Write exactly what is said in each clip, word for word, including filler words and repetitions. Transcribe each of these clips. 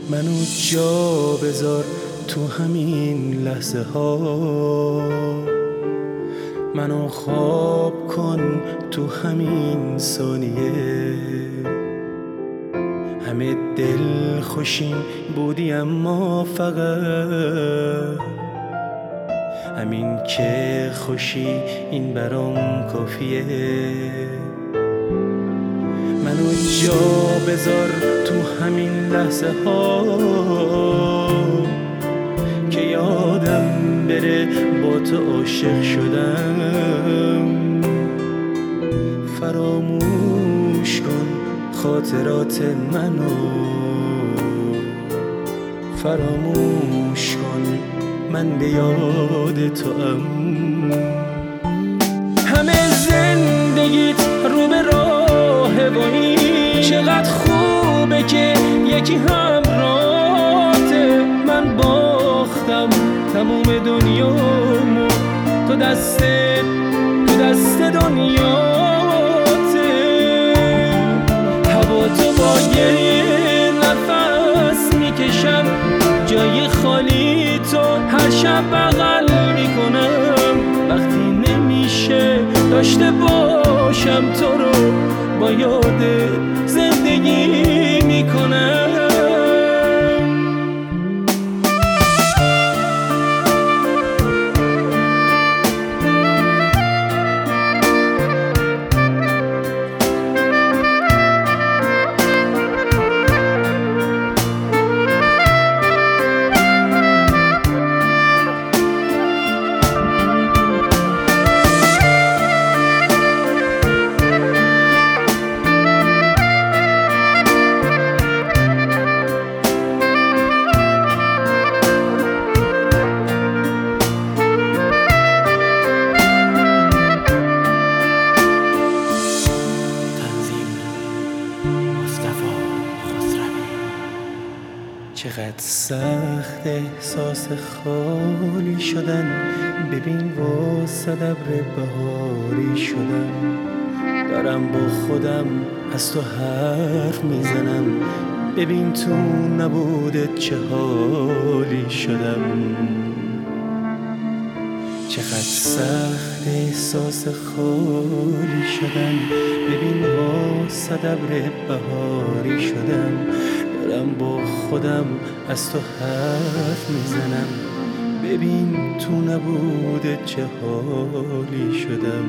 منو جا بذار تو همین لحظه ها، منو خواب کن تو همین ثانیه. همه دل خوشیم بودی اما فقط همین که خوشی این برام کافیه. منو جا بذار تو همین لحظه ها که یادم بره با تو عاشق شدم. فراموش کن خاطرات منو، فراموش کن من به یاد تو ام. همه زندگیت رو به راه وایی، چقدر خوبه که یکی همراهته. من باختم تموم دنیامو، تو دست تو دست دنیاته. هوا تو با یه نفس میکشم، جای خالی تو هر شب بغل میکنم. وقتی نمیشه داشته باشم تو رو، با یاد زندگی میکنم. چقدر سخت احساس خالی شدن، ببین واسه ابر بهاری شدم. دارم با خودم از تو حرف میزنم، ببین تو نبودت چه حالی شدم. چقدر سخت احساس خالی شدن، ببین واسه ابر بهاری شدم. دارم با خودم از تو حرف میزنم، ببین تو نبوده چه حالی شدم.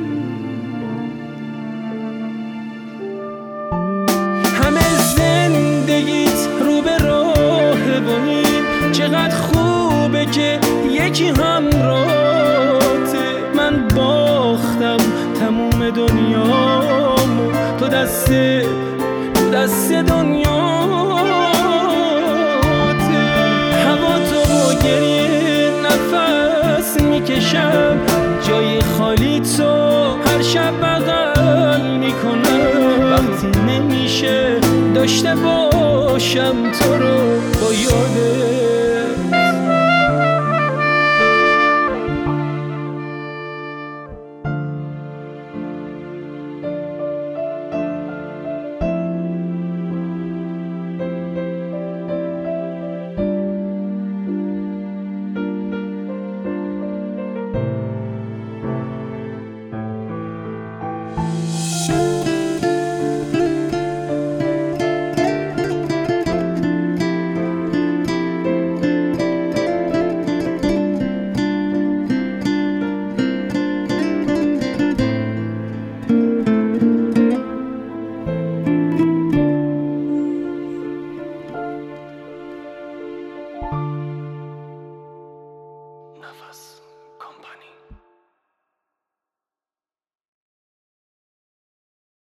همه زندگیت رو به راه وایی، چقدر خوبه که یکی همراهته. من باختم تموم دنیامو، تو دست تو دست دنیا. میکشم جای خالی تو هر شب بغل میکنم. وقتی نمیشه داشته باشم تو رو، با یاد